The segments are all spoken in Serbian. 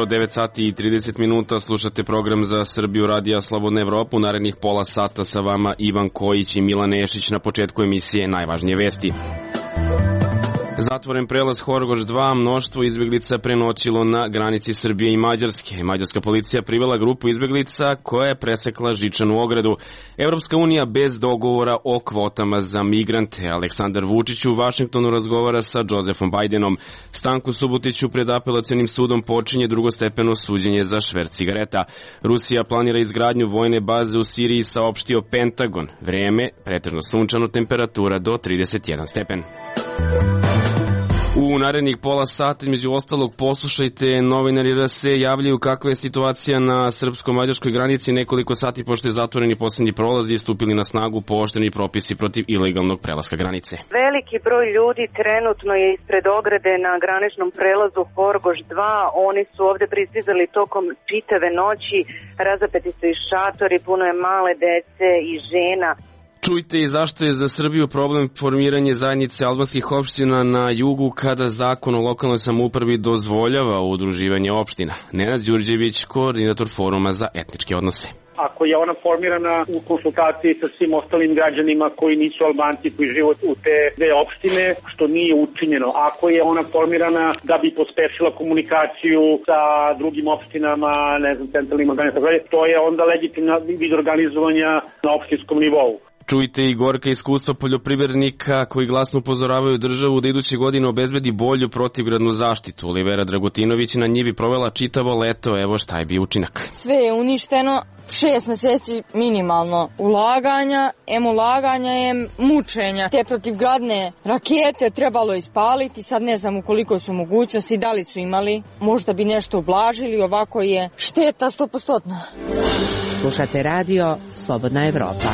jutro, 9 sati i 30 minuta, slušate program za Srbiju Radija Slobodna Evropa. U narednih pola sata sa vama Ivan Kojić i Milan Nešić. Na početku emisije najvažnije vesti. Zatvoren prelaz Horgoš 2, mnoštvo izbeglica prenoćilo na granici Srbije i Mađarske. Mađarska policija privela grupu izbeglica koja je presekla žičanu ogradu. Evropska unija bez dogovora o kvotama za migrante. Aleksandar Vučić u Vašingtonu razgovara sa Josefom Bajdenom. Stanko Subotiću pred apelacionim sudom počinje drugostepeno suđenje za šverc cigareta. Rusija planira izgradnju vojne baze u Siriji, saopštio Pentagon. Vreme, pretežno sunčano, temperatura do 31 stepen. U narednih pola sata, između ostalog, poslušajte, novinari RS javljaju kakva je situacija na srpsko-mađarskoj granici. Nekoliko sati pošto je zatvoreni poslednji prolazi i stupili na snagu pooštreni propisi protiv ilegalnog prelaska granice. Veliki broj ljudi trenutno je ispred ograde na graničnom prelazu Horgoš 2. Oni su ovde pristizali tokom čitave noći, razapeti su i šatori, puno je male dece i žena. Čujte i zašto je za Srbiju problem formiranje zajednice albanskih opština na jugu kada zakon o lokalnoj samoupravi dozvoljava udruživanje opština. Nenad Đurđević, koordinator Foruma za etničke odnose. Ako je ona formirana u konsultaciji sa svim ostalim građanima koji nisu Albanci, koji žive u te dve opštine, što nije učinjeno. Ako je ona formirana da bi pospešila komunikaciju sa drugim opštinama, ne znam, centralnim organizacijama, to je onda legitimna vid organizovanja na opštinskom nivou. Čujte i gorka iskustva poljoprivrednika koji glasno upozoravaju državu da iduće godine obezbedi bolju protivgradnu zaštitu. Olivera Dragutinović na njivi provela čitavo leto, evo šta je bio učinak. Sve je uništeno, 6 meseci minimalno ulaganja, ulaganja je mučenja. Te protivgradne rakete trebalo ispaliti, sad ne znam u koliko su mogućnosti, da li su imali, možda bi nešto ublažili, ovako je šteta 100%. Slušate radio Slobodna Evropa.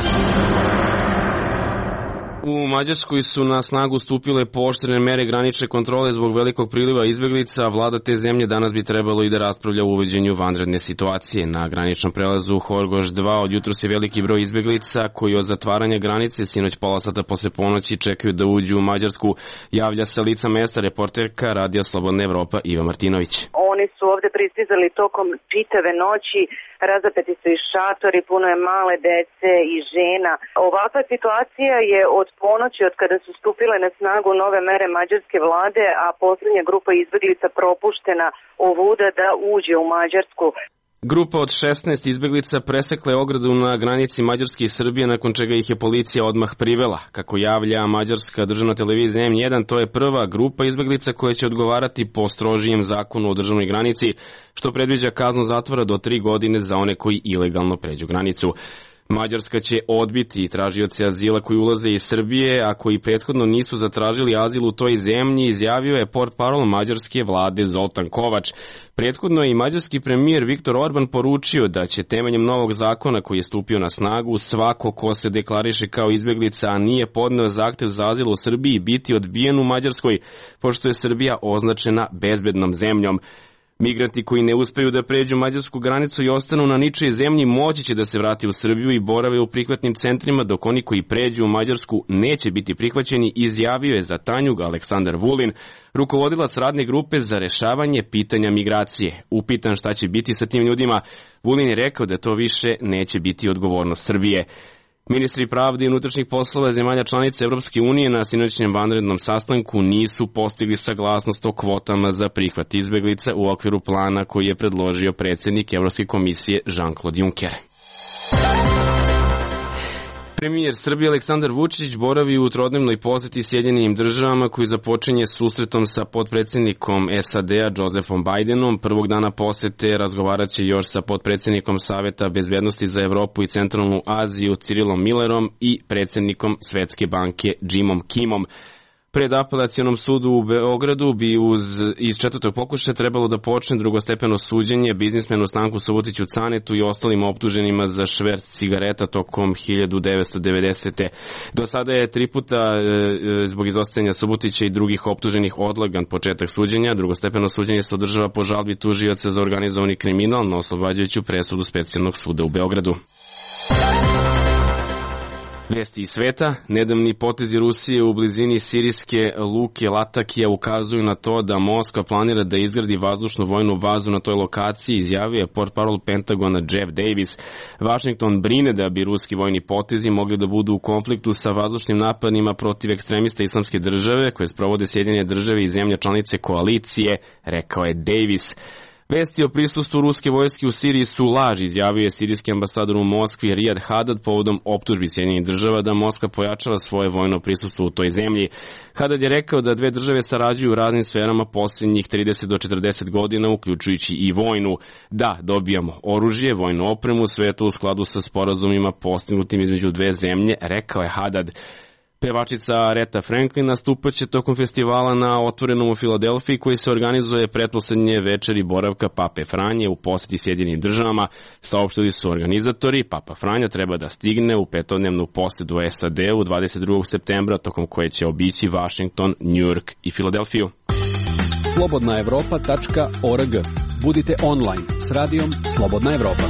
U Mađarskoj su na snagu stupile pooštrene mere granične kontrole zbog velikog priliva izbeglica. Vlada te zemlje danas bi trebalo i da raspravlja o uvođenju vanredne situacije. Na graničnom prelazu Horgoš 2 od jutros je veliki broj izbeglica koji od zatvaranja granice sinoć pola sata posle ponoći čekaju da uđu u Mađarsku. Javlja sa lica mesta reporterka Radija Slobodna Evropa Iva Martinović. Oni su ovde pristizali tokom čitave noći, razapeti su i šatori, puno je male dece i žena. Ovakva situacija je od ponoći, od kada su stupile na snagu nove mere mađarske vlade, a poslednja grupa izbeglica propuštena ovuda da uđe u Mađarsku. Grupa od 16 izbeglica presekla je ogradu na granici Mađarske i Srbije, nakon čega ih je policija odmah privela. Kako javlja mađarska državna televizija M1, to je prva grupa izbeglica koja će odgovarati po strožijem zakonu o državnoj granici, što predviđa kaznu zatvora do 3 godine za one koji ilegalno pređu granicu. Mađarska će odbiti tražioce azila koji ulaze iz Srbije, a koji prethodno nisu zatražili azil u toj zemlji, izjavio je portparol mađarske vlade Zoltan Kovač. Prethodno je i mađarski premijer Viktor Orban poručio da će temeljem novog zakona koji je stupio na snagu svako ko se deklariše kao izbeglica, a nije podneo zahtev za azil u Srbiji, biti odbijen u Mađarskoj, pošto je Srbija označena bezbednom zemljom. Migranti koji ne uspeju da pređu mađarsku granicu i ostanu na ničijoj zemlji moći će da se vrati u Srbiju i borave u prihvatnim centrima, dok oni koji pređu u Mađarsku neće biti prihvaćeni, izjavio je za Tanjug Aleksandar Vulin, rukovodilac radne grupe za rešavanje pitanja migracije. Upitan šta će biti sa tim ljudima, Vulin je rekao da to više neće biti odgovornost Srbije. Ministri pravde i unutrašnjih poslova zemalja članica Evropske unije na sinoćnjem vanrednom sastanku nisu postigli saglasnost o kvotama za prihvat izbeglica u okviru plana koji je predložio predsjednik Evropske komisije Jean-Claude Juncker. Premijer Srbije Aleksandar Vučić boravi u trodnevnoj poseti Sjedinjenim državama koji započinje susretom sa potpredsjednikom SAD-a Josefom Bajdenom. Prvog dana posete razgovarat će još sa potpredsjednikom Saveta bezbednosti za Evropu i Centralnu Aziju Cirilom Millerom i predsjednikom Svetske banke Jimom Kimom. Pred apelacionom sudu u Beogradu bi iz četvrtog pokušaja trebalo da počne drugostepeno suđenje biznismenu Stanku Subotiću Canetu i ostalim optuženima za šverc cigareta tokom 1990. Do sada je 3 puta zbog izostajanja Subotića i drugih optuženih odlagan početak suđenja. Drugostepeno suđenje se održava po žalbi tužioca za organizovani kriminal na oslobađajuću presudu Specijalnog suda u Beogradu. Vesti iz sveta, nedavni potezi Rusije u blizini sirijske luke Latakija ukazuju na to da Moskva planira da izgradi vazdušnu vojnu bazu na toj lokaciji, izjavio je portparol Pentagona Jeff Davis. Washington brine da bi ruski vojni potezi mogli da budu u konfliktu sa vazdušnim napadima protiv ekstremista Islamske države koje sprovode Sjedinjene države i zemlje članice koalicije, rekao je Davis. Vesti o prisustvu ruske vojske u Siriji su laž, izjavio je sirijski ambasador u Moskvi Riyad Hadad povodom optužbi Sjedinjenih država da Moskva pojačava svoje vojno prisustvo u toj zemlji. Hadad je rekao da dve države sarađuju u raznim sferama posljednjih 30 do 40 godina, uključujući i vojnu. Da, dobijamo oružje, vojnu opremu, sve to u skladu sa sporazumima postignutim između dve zemlje, rekao je Hadad. Pevačica Aretha Franklin nastupaće tokom festivala na Otvorenom u Filadelfiji koji se organizuje pretposlednje večeri boravka Pape Franje u poseti Sjedinjenim državama. Saopštili su organizatori, Papa Franja treba da stigne u petodnevnu posedu SAD-u 22. septembra, tokom koje će obići Washington, New York i Filadelfiju. slobodnaevropa.org. Budite online s radijom Slobodna Evropa.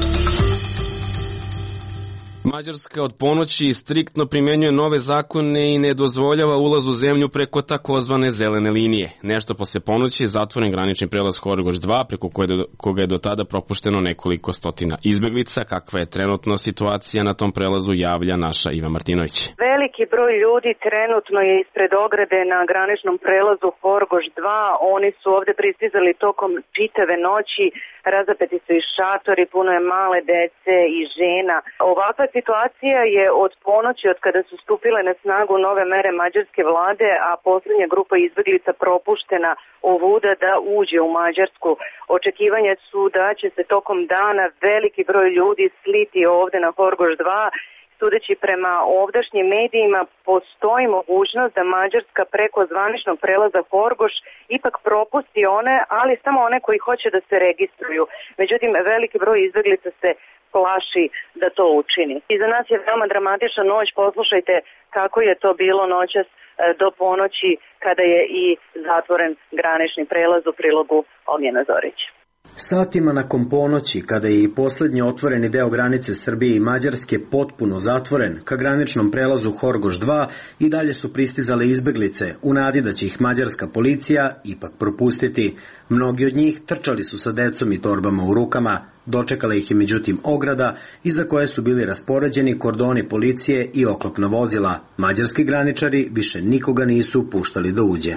Mađarska od ponoći striktno primjenjuje nove zakone i ne dozvoljava ulaz u zemlju preko takozvane zelene linije. Nešto posle ponoći je zatvoren granični prelaz Horgoš 2, preko koga je do tada propušteno nekoliko stotina izbeglica. Kakva je trenutno situacija na tom prelazu, javlja naša Iva Martinović. Veliki broj ljudi trenutno je ispred ograde na graničnom prelazu Horgoš 2. Oni su ovde pristizali tokom čitave noći, razapeti su i šatori, puno je male dece i žena. Ovakva situacija je od ponoći, od kada su stupile na snagu nove mere mađarske vlade, a poslednja grupa izbeglica propuštena ovuda da uđe u Mađarsku. Očekivanja su da će se tokom dana veliki broj ljudi sliti ovde na Horgoš 2. Sudeći prema ovdašnjim medijima, postoji mogućnost da Mađarska preko zvaničnog prelaza Horgoš ipak propusti one, ali samo one koji hoće da se registruju. Međutim, veliki broj izbeglica se plaši da to učini. I za nas je veoma dramatična noć. Poslušajte kako je to bilo noćas do ponoći kada je i zatvoren granični prelaz, u prilogu Ognjena Zorić. Satima nakon ponoći, kada je i poslednji otvoreni deo granice Srbije i Mađarske potpuno zatvoren, ka graničnom prelazu Horgoš 2 i dalje su pristizale izbeglice, u nadi da će ih mađarska policija ipak propustiti. Mnogi od njih trčali su sa decom i torbama u rukama. Dočekala ih je međutim ograda, iza koje su bili raspoređeni kordoni policije i oklopna vozila. Mađarski graničari više nikoga nisu puštali da uđe.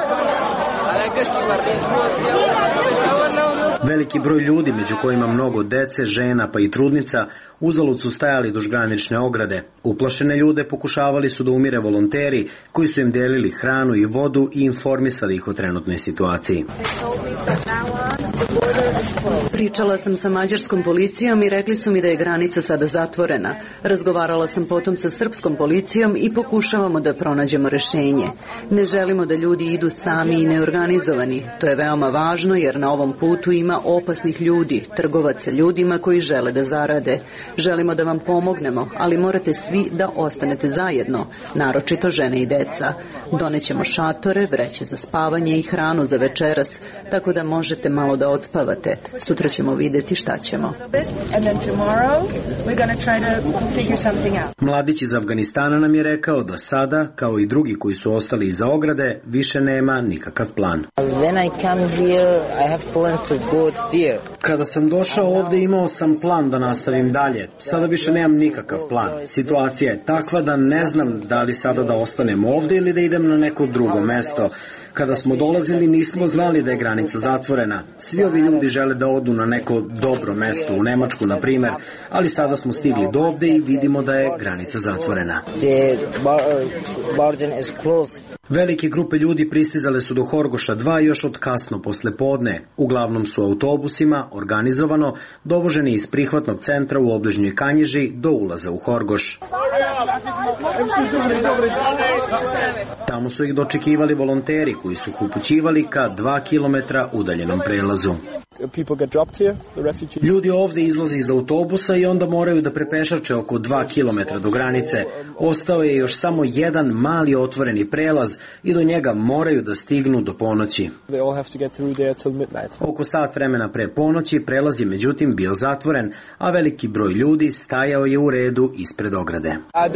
Veliki broj ljudi, među kojima mnogo dece, žena pa i trudnica, uzalud su stajali duž granične ograde. Uplašene ljude pokušavali su da umire volonteri koji su im delili hranu i vodu i informisali ih o trenutnoj situaciji. Pričala sam sa mađarskom policijom i rekli su mi da je granica sada zatvorena. Razgovarala sam potom sa srpskom policijom i pokušavamo da pronađemo rešenje. Ne želimo da ljudi idu sami i neorganizovani. To je veoma važno jer na ovom putu ima opasnih ljudi, trgovaca ljudima koji žele da zarade. Želimo da vam pomognemo, ali morate svi da ostanete zajedno, naročito žene i deca. Donećemo šatore, vreće za spavanje i hranu za večeras, tako da možete malo da odspavate. Sutra ćemo videti šta ćemo. Mladić iz Afganistana nam je rekao da sada, kao i drugi koji su ostali iza ograde, više nema nikakav plan. Kada sam došao ovde imao sam plan da nastavim dalje. Sada više nemam nikakav plan. Situacija je takva da ne znam da li sada da ostanem ovde ili da idem na neko drugo mesto. Kada smo dolazili nismo znali da je granica zatvorena. Svi ovi ljudi žele da odu na neko dobro mesto, u Nemačku na primer, ali sada smo stigli do ovde i vidimo da je granica zatvorena. Velike grupe ljudi pristizale su do Horgoša 2 još od kasno posle podne. Uglavnom su autobusima, organizovano, dovoženi iz prihvatnog centra u obližnjoj Kanjiži do ulaza u Horgoš. Tamo su ih dočekivali volonteri koji su ih upućivali ka 2 kilometra udaljenom prelazu. Ljudi ovde izlaze iz autobusa i onda moraju da prepešače oko 2 kilometra do granice. Ostao je još samo jedan mali otvoreni prelaz i do njega moraju da stignu do ponoći. Oko sat vremena pre ponoći prelaz je međutim bio zatvoren, a veliki broj ljudi stajao je u redu ispred ograde.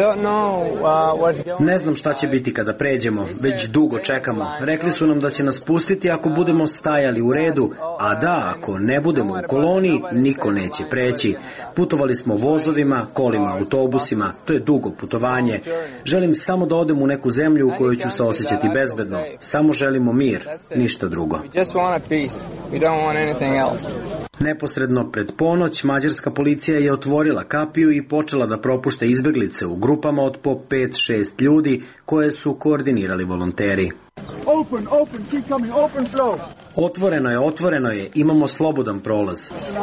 Ne znam šta će biti kada pređemo, već dugo čekamo. Rekli su nam da će nas pustiti ako budemo stajali u redu, a da, ako ne budemo u koloni, niko neće preći. Putovali smo vozovima, kolima, autobusima, to je dugo putovanje. Želim samo da odem u neku zemlju u kojoj ću se osjećati bezbedno. Samo želimo mir, ništa drugo. Neposredno pred ponoć, mađarska policija je otvorila kapiju i počela da propušta izbeglice u grupama od po 5-6 ljudi koje su koordinirali volonteri. Otvoreno je, imamo slobodan prolaz.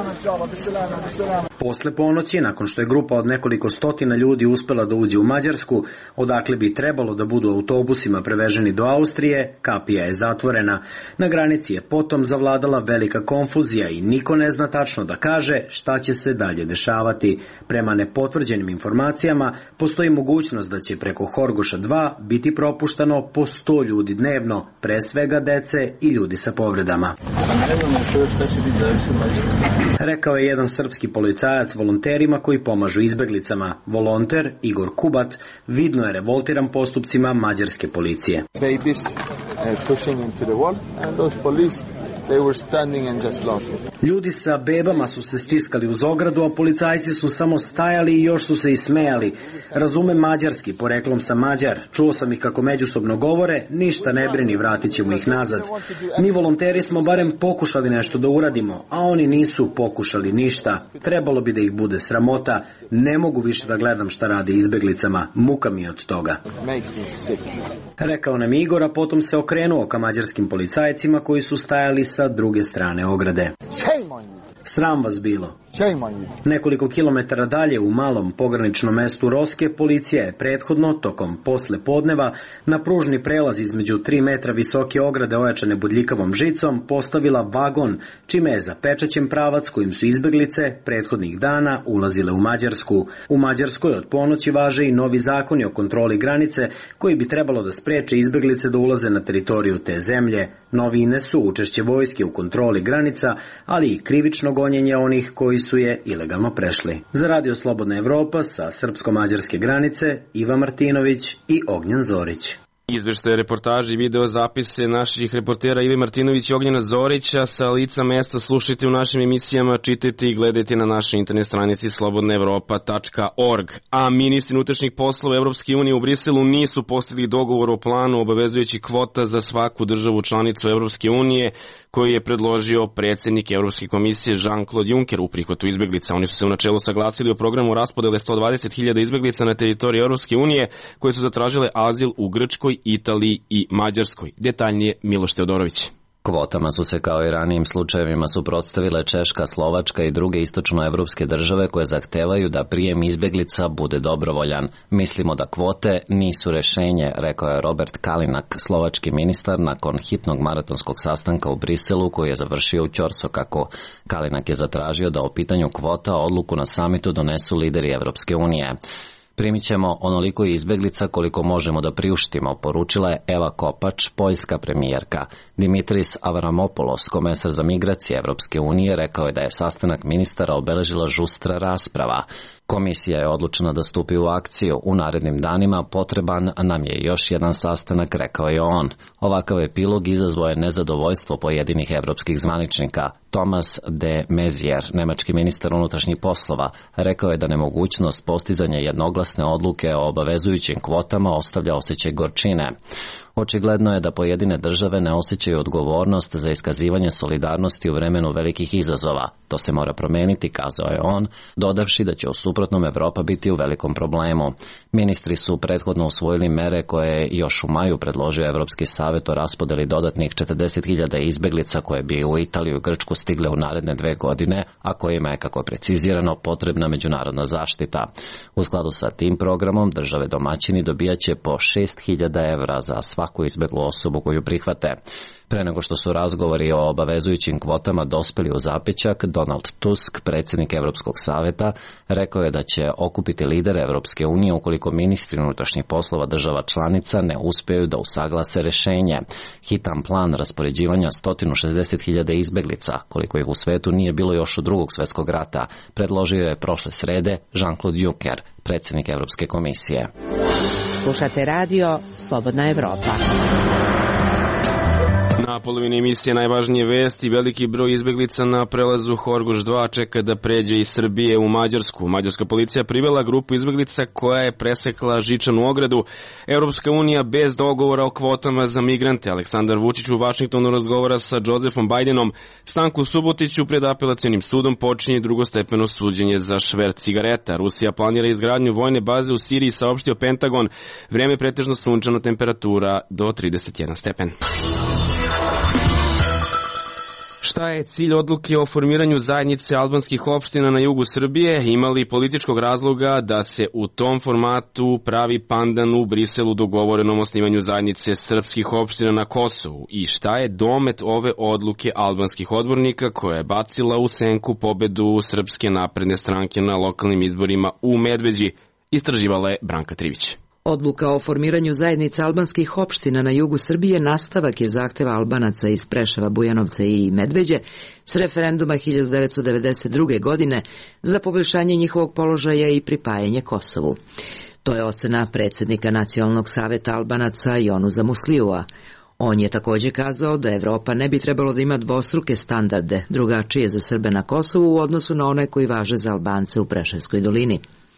Posle ponoći, nakon što je grupa od nekoliko stotina ljudi uspela da uđe u Mađarsku, odakle bi trebalo da budu autobusima preveženi do Austrije, kapija je zatvorena. Na granici je potom zavladala velika konfuzija i niko ne zna tačno da kaže šta će se dalje dešavati. Prema nepotvrđenim informacijama, postoji mogućnost da će preko Horgoša 2 biti propuštano po 100 ljudi dnevno, pre svega dece i ljudi sa povredama. Rekao je jedan srpski policajac volonterima koji pomažu izbeglicama. Volonter Igor Kubat vidno je revoltiran postupcima mađarske policije. Ljudi sa bebama su se stiskali uz ogradu, a policajci su samo stajali i još su se i smejali. Razumem mađarski, poreklom sam Mađar. Čuo sam ih kako međusobno govore, ništa ne brini, vratit ćemo ih nazad. Mi volonteri smo barem pokušali nešto da uradimo, a oni nisu pokušali ništa. Trebalo bi da ih bude sramota. Ne mogu više da gledam šta rade izbeglicama. Muka mi je od toga. Rekao nam Igor, a potom se okrenuo ka mađarskim policajcima koji su stajali sa druge strane ograde. Sram vas bilo. Nekoliko kilometara dalje u malom pograničnom mestu Roske policija je prethodno, tokom posle podneva, na pružni prelaz između 3 metra visoke ograde ojačane bodljikavom žicom postavila vagon, čime je zapečaćen pravac kojim su izbeglice prethodnih dana ulazile u Mađarsku. U Mađarskoj od ponoći važe i novi zakoni o kontroli granice koji bi trebalo da spreče izbeglice da ulaze na teritoriju te zemlje. Novine su učešće vojske u kontroli granica, ali i krivično gonjenje onih koji su je ilegalno prešli. Za Radio Slobodna Evropa sa srpsko-mađarske granice, Iva Martinović i Ognjen Zorić. Izveštaje, reportaži i video zapise naših reportera Ive Martinović i Ognjena Zorića sa lica mesta slušajte u našim emisijama, čitajte i gledajte na našoj internet stranici slobodnaevropa.org. A ministri unutrašnjih poslova Evropske unije u Briselu nisu postigli dogovor o planu obavezujući kvota za svaku državu članicu Evropske unije koji je predložio predsjednik Evropske komisije Jean-Claude Juncker u prihvatu izbeglica. Oni su se u načelu saglasili o programu raspodele 120.000 izbeglica na teritoriji Evropske unije koje su zatražile azil u Grčkoj, Italiji i Mađarskoj. Detaljnije Miloš Teodorović. Kvotama su se kao i ranijim slučajevima suprotstavile Češka, Slovačka i druge istočnoevropske države koje zahtevaju da prijem izbeglica bude dobrovoljan. Mislimo da kvote nisu rešenje, rekao je Robert Kalinak, slovački ministar, nakon hitnog maratonskog sastanka u Briselu koji je završio u Ćorsokaku. Kalinak je zatražio da o pitanju kvota odluku na samitu donesu lideri Evropske unije. Primit ćemo onoliko izbeglica koliko možemo da priuštimo, poručila je Eva Kopač, poljska premijerka. Dimitris Avramopoulos, komesar za migracije Evropske unije, rekao je da je sastanak ministara obeležila žustra rasprava. Komisija je odlučena da stupi u akciju. U narednim danima potreban nam je još jedan sastanak, rekao je on. Ovakav epilog izazvao je nezadovoljstvo pojedinih evropskih zvaničnika. Thomas de Maizière, nemački ministar unutrašnjih poslova, rekao je da nemogućnost postizanja jednoglasne odluke o obavezujućim kvotama ostavlja osjećaj gorčine. Očigledno je da pojedine države ne osjećaju odgovornost za iskazivanje solidarnosti u vremenu velikih izazova. To se mora promeniti, kazao je on, dodavši da će u suprotnom Evropa biti u velikom problemu. Ministri su prethodno usvojili mere koje je još u maju predložio Evropski savjet o raspodeli dodatnih 40.000 izbeglica koje bi u Italiju i Grčku stigle u naredne 2 godine, a kojima je, kako je precizirano, potrebna međunarodna zaštita. U skladu sa tim programom države domaćini dobijaće po 6.000 evra za svaku svaku izbeglu osobu koju prihvate. Pre nego što su razgovori o obavezujućim kvotama dospeli u zapećak, Donald Tusk, predsjednik Evropskog saveta, rekao je da će okupiti lidere Evropske unije ukoliko ministri unutrašnjih poslova država članica ne uspeju da usaglase rešenje. Hitan plan raspoređivanja 160.000 izbeglica, koliko ih u svetu nije bilo još od Drugog svjetskog rata, predložio je prošle srede Jean-Claude Juncker, predsjednik Evropske komisije. Slušate radio Slobodna Evropa. Na polovini emisije najvažnije vesti: veliki broj izbeglica na prelazu Horgoš 2 čeka da pređe iz Srbije u Mađarsku. Mađarska policija privela grupu izbeglica koja je presekla žičanu ogradu. Europska unija bez dogovora o kvotama za migrante. Aleksandar Vučić u Vašingtonu razgovara sa Josefom Bajdenom. Stanku Subotiću pred apelacionim sudom počinje drugostepeno suđenje za šverc cigareta. Rusija planira izgradnju vojne baze u Siriji, saopštio Pentagon. Vreme pretežno sunčano, temperatura do 31 stepen. Šta je cilj odluke o formiranju zajednice albanskih opština na jugu Srbije? Ima li političkog razloga da se u tom formatu pravi pandan u Briselu dogovorenom osnivanju zajednice srpskih opština na Kosovu? I šta je domet ove odluke albanskih odbornika koja je bacila u senku pobedu Srpske napredne stranke na lokalnim izborima u Medveđi? Istraživala je Branka Trivić. Odluka o formiranju zajednice albanskih opština na jugu Srbije nastavak je zahteva Albanaca iz Preševa, Bujanovca i Medveđe s referenduma 1992. godine za poboljšanje njihovog položaja i pripajanje Kosovu. To je ocena predsjednika Nacionalnog saveta Albanaca Jonusa Musliua. On je također kazao da Evropa ne bi trebalo da ima dvostruke standarde, drugačije za Srbe na Kosovu u odnosu na one koji važe za Albance u Preševskoj dolini.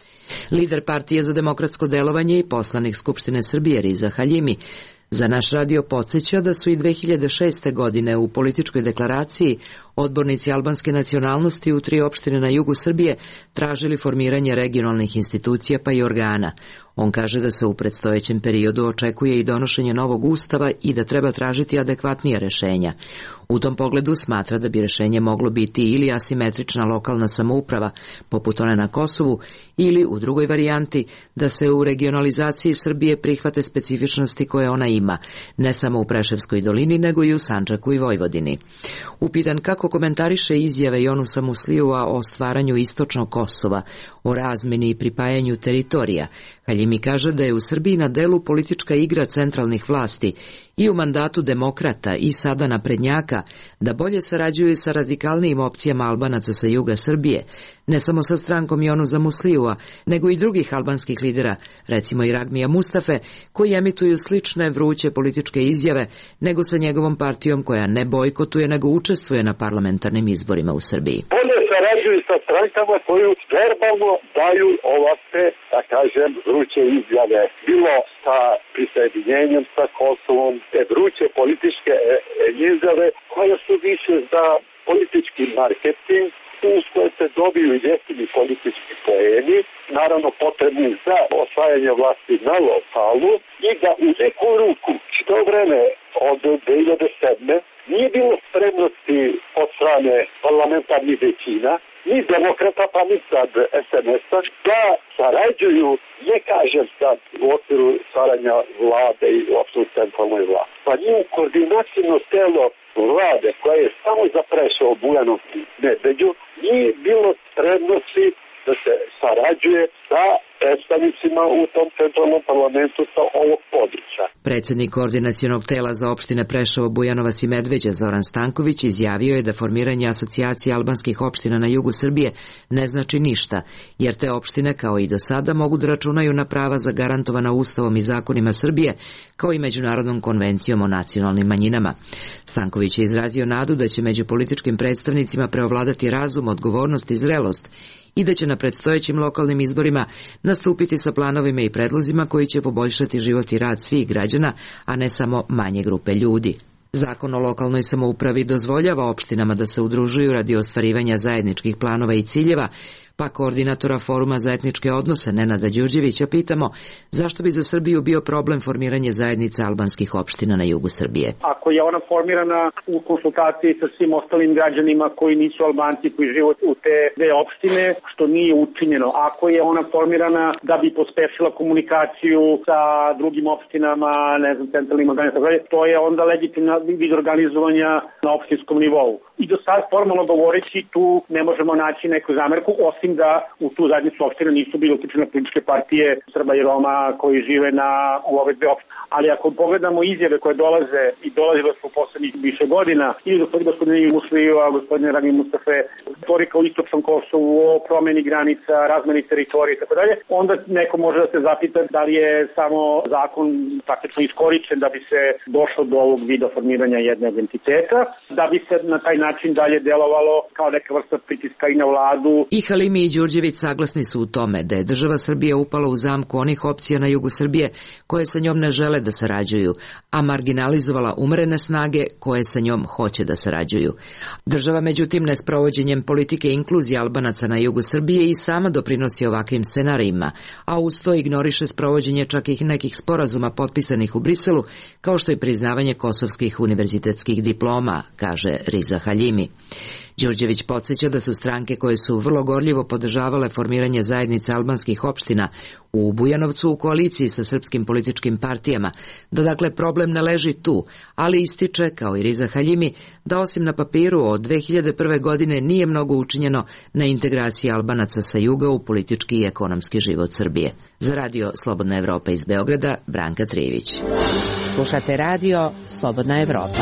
Lider Partije za demokratsko delovanje i poslanik Skupštine Srbije Riza Haljimi za naš radio podsjeća da su i 2006. godine u političkoj deklaraciji odbornici albanske nacionalnosti u 3 opštine na jugu Srbije tražili formiranje regionalnih institucija pa i organa. On kaže da se u predstojećem periodu očekuje i donošenje novog ustava i da treba tražiti adekvatnije rešenja. U tom pogledu smatra da bi rešenje moglo biti ili asimetrična lokalna samouprava, poput one na Kosovu, ili u drugoj varijanti da se u regionalizaciji Srbije prihvate specifičnosti koje ona ima, ne samo u Preševskoj dolini, nego i u Sandžaku i Vojvodini. Upitan kako komentariše izjave Jonusa Musliua o stvaranju istočnog Kosova, o razmeni i pripajanju teritorija, Haljimi kaže da je u Srbiji na delu politička igra centralnih vlasti i u mandatu demokrata i sada naprednjaka da bolje sarađuju sa radikalnijim opcijama Albanaca sa juga Srbije, ne samo sa strankom Jonusa Musliua, nego i drugih albanskih lidera, recimo i Ragmija Mustafe, koji emituju slične vruće političke izjave, nego sa njegovom partijom koja ne bojkotuje, nego učestvuje na parlamentarnim izborima u Srbiji. Bolje sarađuju sa strankama koju verbalno daju ovakve, da kažem, vruće izjave, bilo sa prisjedinjenjem sa Kosovom, te vruće političke izjave koje su više za politički marketing, uz koje se dobiju jeftini politički poeni, naravno potrebni za osvajanje vlasti na lokalu, i da u neku ruku što vreme od 2007. nije bilo spremnosti od strane parlamentarnih većina, ni demokrata pa ni sad SNS-a, da sarađuju, ne kažem sad u okviru stvaranja vlade i uopšte u centralnoj vlasti. Pa nije u koordinacijno telo vlade koja je samo zaprešao Bujanovcu i Medveđu, nije bilo spremnosti da se sarađuje sa predstavnicima u tom centralnom parlamentu sa ovog područja. Predsjednik koordinacionog tela za opštine Preševo, Bujanovac i Medveđa Zoran Stanković izjavio je da formiranje asocijacije albanskih opština na jugu Srbije ne znači ništa, jer te opštine kao i do sada mogu da računaju na prava zagarantovana Ustavom i zakonima Srbije, kao i Međunarodnom konvencijom o nacionalnim manjinama. Stanković je izrazio nadu da će među političkim predstavnicima preovladati razum, odgovornost i zrelost i da će na predstojećim lokalnim izborima nastupiti sa planovima i predlozima koji će poboljšati život i rad svih građana, a ne samo manje grupe ljudi. Zakon o lokalnoj samoupravi dozvoljava opštinama da se udružuju radi ostvarivanja zajedničkih planova i ciljeva, Pa koordinatora Foruma za etničke odnose Nenada Đurđevića pitamo zašto bi za Srbiju bio problem formiranje zajednice albanskih opština na jugu Srbije. Ako je ona formirana u konsultaciji sa svim ostalim građanima koji nisu Albanci, koji žive u te dve opštine, što nije učinjeno. Ako je ona formirana da bi pospešila komunikaciju sa drugim opštinama, ne znam, centralnim organizacijama, to je onda legitimna vid organizovanja na opštinskom nivou. I do sad, formalno govoreći, tu ne možemo naći neku zamerku, osim da u tu zajednicu opština nisu bile uključene političke partije Srba i Roma koji žive u ove dve opštine. Ali ako pogledamo izjave koje dolaze i dolazile su u poslednjih više godina, i gospodine Musliju, a gospodine Rami Mustafe, retorika o istočnom Kosovu, o promeni granica, razmeni teritorije i tako dalje, onda neko može da se zapita da li je samo zakon praktično iskorišćen da bi se došlo do ovog vida formiranja jednog entiteta, da bi se na taj način dalje delovalo kao neka vrsta pritiska i na vladu. I Halimi i Đurđević saglasni su u tome da je država Srbija upala u zamku onih opcija na jugu Srbije koje sa njom ne žele da sarađuju, a marginalizovala umerene snage koje sa njom hoće da sarađuju. Država, međutim, nesprovođenjem politike inkluzije Albanaca na jugu Srbije i sama doprinosi ovakvim scenarijima, a uz to ignoriše sprovođenje čak i nekih sporazuma potpisanih u Briselu, kao što je priznavanje kosovskih univerzitetskih diploma, kaže Riza Halimi. Đurđević podsjeća da su stranke koje su vrlo gorljivo podržavale formiranje zajednice albanskih opština u Bujanovcu u koaliciji sa srpskim političkim partijama, da dakle problem ne leži tu, ali ističe, kao i Riza Halimi, da osim na papiru od 2001. godine nije mnogo učinjeno na integraciji Albanaca sa juga u politički i ekonomski život Srbije. Za radio Slobodna Evropa iz Beograda, Branka Trijević. Slušate radio Slobodna Evropa.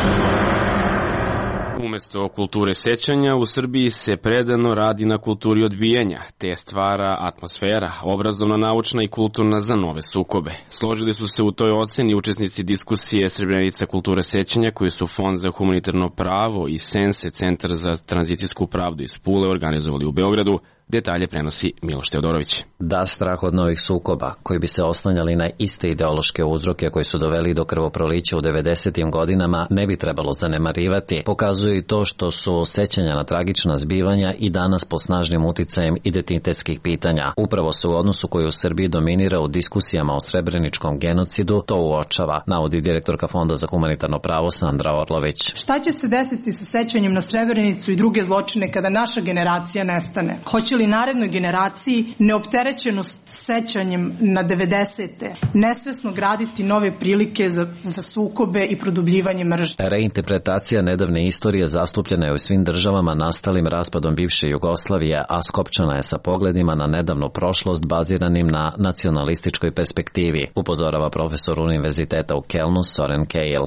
Umesto kulture sećanja, u Srbiji se predano radi na kulturi odbijanja, te stvara atmosfera, obrazovna, naučna i kulturna za nove sukobe. Složili su se u toj oceni učesnici diskusije Srebrenica kulture sećanja, koji su Fond za humanitarno pravo i Sense, Centar za tranzicijsku pravdu iz Pule, organizovali u Beogradu. Detalje prenosi Miloš Teodorović. Da, strah od novih sukoba, koji bi se oslanjali na iste ideološke uzroke koji su doveli do krvoprolića u 90. godinama, ne bi trebalo zanemarivati, pokazuje i to što su sećanja na tragična zbivanja i danas po snažnim uticajem identitetskih pitanja. Upravo se u odnosu koji u Srbiji dominira u diskusijama o srebreničkom genocidu to uočava, navodi direktorka Fonda za humanitarno pravo Sandra Orlović. Šta će se desiti sa sećanjem na Srebrenicu i druge zločine kada naša generacija nestane? Hoće li narednoj generaciji neopterećenost sećanjem na 90. nesvesno graditi nove prilike za sukobe i produbljivanje mržnje? Reinterpretacija nedavne istorije zastupljena je u svim državama nastalim raspadom bivše Jugoslavije, a skopčana je sa pogledima na nedavnu prošlost baziranim na nacionalističkoj perspektivi, upozorava profesor univerziteta u Kelnu Soren Keil.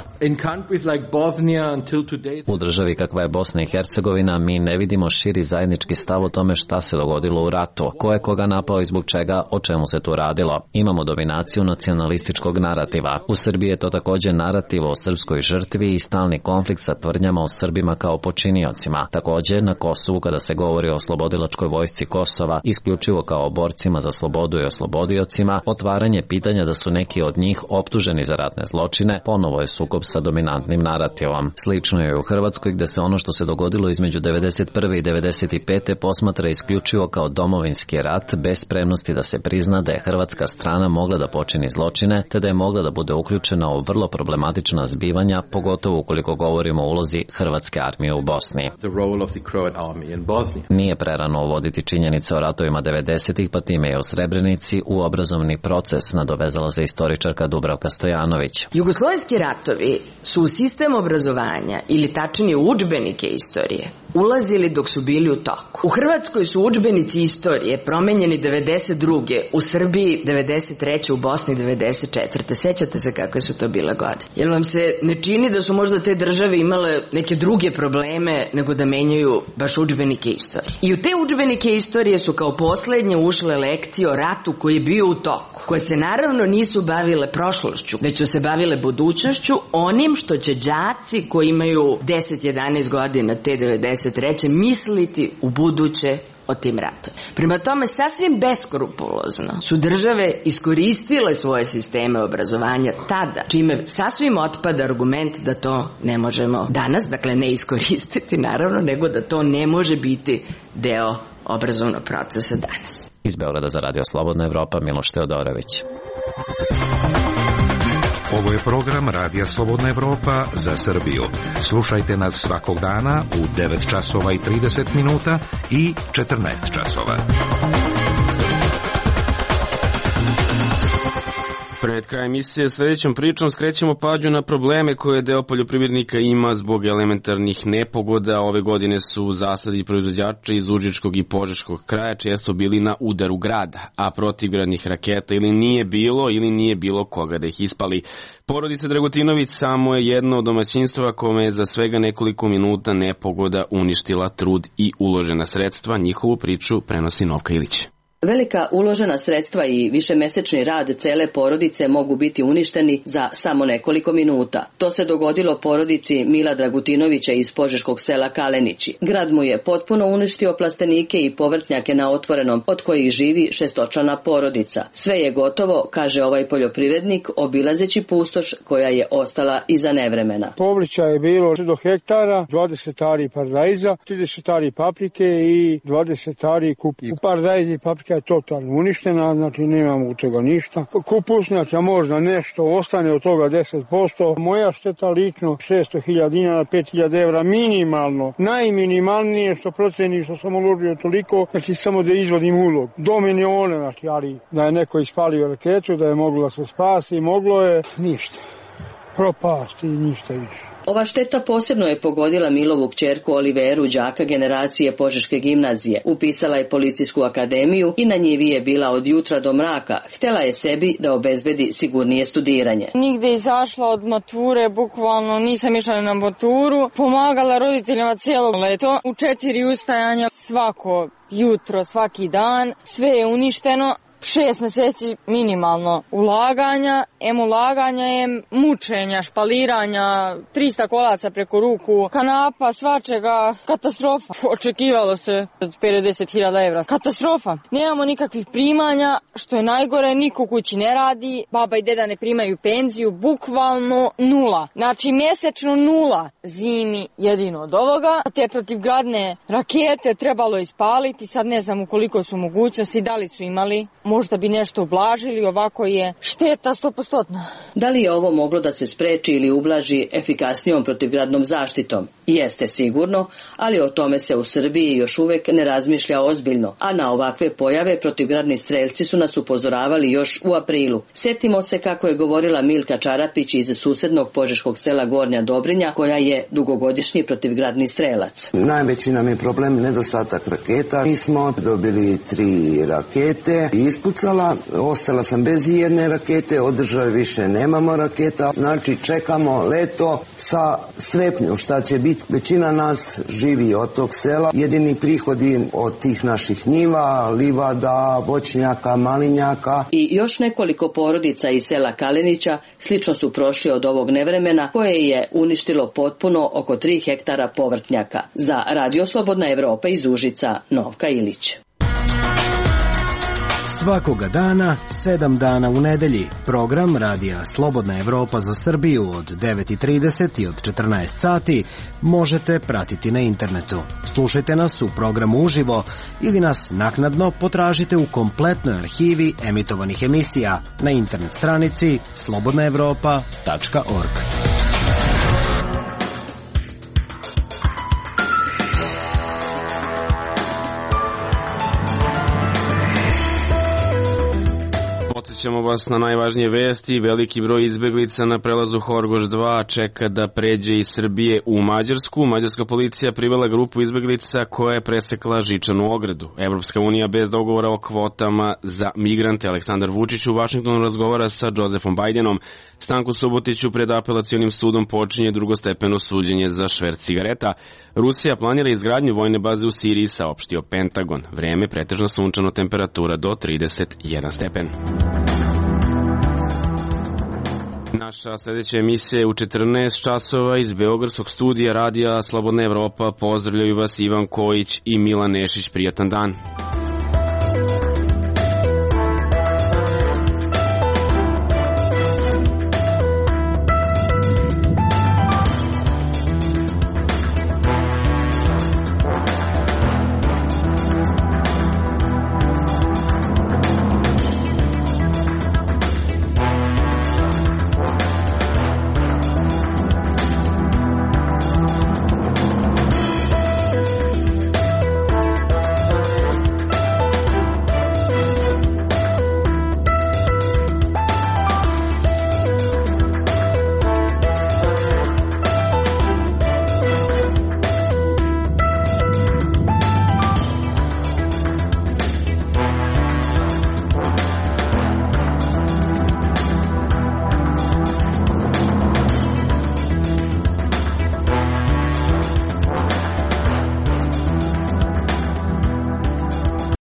U državi kakva je Bosna i Hercegovina mi ne vidimo širi zajednički stav o tome šta se dogodilo u ratu, ko je koga napao i zbog čega, o čemu se tu radilo. Imamo dominaciju nacionalističkog narativa. U Srbiji je to također narativ o srpskoj žrtvi i stalni konflikt sa tvrdnjama o Srbima kao počiniocima. Također na Kosovu kada se govori o oslobodilačkoj vojsci Kosova, isključivo kao borcima za slobodu i oslobodiocima, otvaranje pitanja da su neki od njih optuženi za ratne zločine, ponovo je sukob sa dominantnim narativom. Slično je u Hrvatskoj gde se ono što se dogodilo između 91. i 95. posmatra isključivo kao domovinski rat bez spremnosti da se prizna da je hrvatska strana mogla da počini zločine te da je mogla da bude uključena u vrlo problematična zbivanja, pogotovo ukoliko govorimo o ulozi hrvatske armije u Bosni. Nije prerano uvoditi činjenice o ratovima 90-ih, pa time je u Srebrenici u obrazovni proces, nadovezala se istoričarka Dubravka Stojanović. Jugoslovenski ratovi su u sistem obrazovanja, ili tačnije u udžbenike istorije, ulazili dok su bili u toku. U Hrvatskoj su udžbenici istorije promenjeni 92. u Srbiji 93. u Bosni 94. Sećate se kakve su to bile godine? Jel vam se ne čini da su možda te države imale neke druge probleme nego da menjaju baš udžbenike istorije? I u te udžbenike istorije su kao poslednje ušle lekcije o ratu koji je bio u toku, koje se naravno nisu bavile prošlošću, već su se bavile budućnošću, onim što će đaci koji imaju 10-11 godina te 93. misliti u buduće o tim ratovima. Prema tome, sasvim beskrupulozno su države iskoristile svoje sisteme obrazovanja tada, čime sasvim otpada argument da to ne možemo danas, dakle ne iskoristiti naravno, nego da to ne može biti deo obrazovnog procesa danas. Iz Beograda za Radio Slobodna Evropa, Miloš Teodorović. Ovo je program Radija Slobodna Evropa za Srbiju. Slušajte nas svakog dana u 9 časova i 30 minuta i 14 časova. Pred kraj emisije sljedećom pričom skrećemo pažnju na probleme koje deo poljoprivrednika ima zbog elementarnih nepogoda. Ove godine su zasadi proizvođača iz Užičkog i Požeškog kraja često bili na udaru grada, a protivgradnih raketa ili nije bilo koga da ih ispali. Porodica Dragutinović samo je jedno od domaćinstva kome je za svega nekoliko minuta nepogoda uništila trud i uložena sredstva. Njihovu priču prenosi Novka Ilić. Velika uložena sredstva i višemesečni rad cele porodice mogu biti uništeni za samo nekoliko minuta. To se dogodilo porodici Mila Dragutinovića iz požeškog sela Kalenići. Grad mu je potpuno uništio plastenike i povrtnjake na otvorenom, od kojih živi šestočlana porodica. Sve je gotovo, kaže ovaj poljoprivrednik, obilazeći pustoš koja je ostala iza nevremena. Povrća je bilo do hektara, 20 ari paradajza, 30 ari paprike i 20 ari kupi. U paradajzi paprika je totalno uništena, znači nemamo od toga ništa. Kupusnjaca možda nešto ostane od toga 10%. Moja šteta lično 600.000 dinara, 5.000 evra minimalno. Najminimalnije što proceni što sam uložio toliko, znači samo da izvodim ulog. Do miliona, znači, ali da je neko ispalio raketu, da je moglo da se spasi, moglo je ništa. Propasti i ništa više. Ova šteta posebno je pogodila Milovu kćerku Oliveru, đaka generacije Požeške gimnazije. Upisala je policijsku akademiju i na njivi je bila od jutra do mraka. Htela je sebi da obezbedi sigurnije studiranje. Nigde izašla od mature, bukvalno nisam išla na maturu. Pomagala roditeljima cijelo leto. U 4 ustajanja svako jutro, svaki dan. Sve je uništeno. 6 meseci minimalno ulaganja, mučenja, špaliranja, 300 kolaca preko ruku, kanapa, svačega, katastrofa. Očekivalo se od 50.000 evra. Katastrofa. Nemamo nikakvih primanja, što je najgore, niko kući ne radi, baba i deda ne primaju penziju, bukvalno nula. Znači mjesečno nula. Zimi jedino od ovoga. Te protivgradne rakete trebalo ispaliti, sad ne znam u koliko su mogućnosti, da li su imali. Možda bi nešto ublažili, ovako je šteta 100%. Da li je ovo moglo da se spreči ili ublaži efikasnijom protivgradnom zaštitom? Jeste sigurno, ali o tome se u Srbiji još uvek ne razmišlja ozbiljno, a na ovakve pojave protivgradni strelci su nas upozoravali još u aprilu. Sjetimo se kako je govorila Milka Čarapić iz susednog požeškog sela Gornja Dobrinja, koja je dugogodišnji protivgradni strelac. Najveći nam je problem nedostatak raketa. Mi smo dobili 3 rakete, ispucala, ostala sam bez jedne rakete, od države više nemamo raketa, znači čekamo leto sa strepnjom šta će biti. Većina nas živi od tog sela, jedini prihodi od tih naših njiva, livada, voćnjaka, malinjaka. I još nekoliko porodica iz sela Kalenića slično su prošli od ovog nevremena koje je uništilo potpuno oko 3 hektara povrtnjaka. Za Radio Slobodna Evropa iz Užica, Novka Ilić. Svakoga dana, 7 dana u nedelji, program Radija Slobodna Evropa za Srbiju od 9:30 i od 14 sati možete pratiti na internetu. Slušajte nas u programu uživo ili nas naknadno potražite u kompletnoj arhivi emitovanih emisija na internet stranici slobodnaevropa.org. Podsjećamo vas na najvažnije vesti. Veliki broj izbeglica na prelazu Horgoš 2 čeka da pređe iz Srbije u Mađarsku. Mađarska policija privela grupu izbeglica koja je presekla žičanu ogradu. Evropska unija bez dogovora o kvotama za migrante. Aleksandar Vučić u Vašingtonu razgovara sa Josefom Bajdenom. Stanku Subotiću pred apelacionim sudom počinje drugostepeno suđenje za šverc cigareta. Rusija planira izgradnju vojne baze u Siriji, saopštio Pentagon. Vreme pretežno sunčano, temperatura do 31 stepen. Naša sledeća emisija je u 14 časova iz Beogradskog studija radija Slobodna Evropa. Pozdravljaju vas Ivan Kojić i Milan Nešić. Prijatan dan.